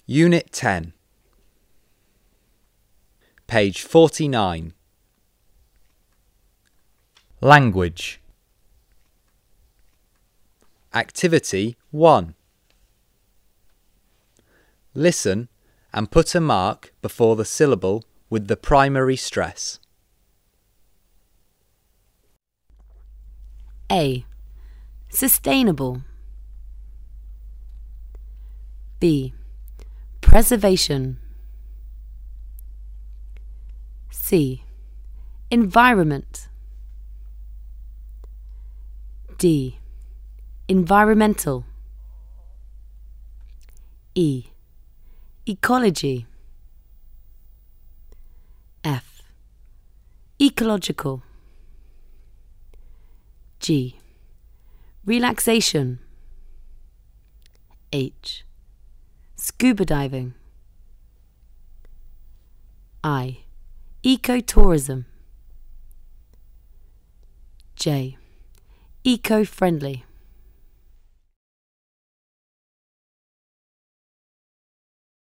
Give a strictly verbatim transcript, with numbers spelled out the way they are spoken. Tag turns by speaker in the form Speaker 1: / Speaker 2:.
Speaker 1: Unit ten, page forty-nine. Language. Activity one. Listen and put a mark before the syllable with the primary stress.
Speaker 2: A. Sustainable. B. Preservation. C. Environment. D. Environmental. E. Ecology. F. Ecological. G. Relaxation. H. Scuba diving. I. Ecotourism. J. Eco-friendly.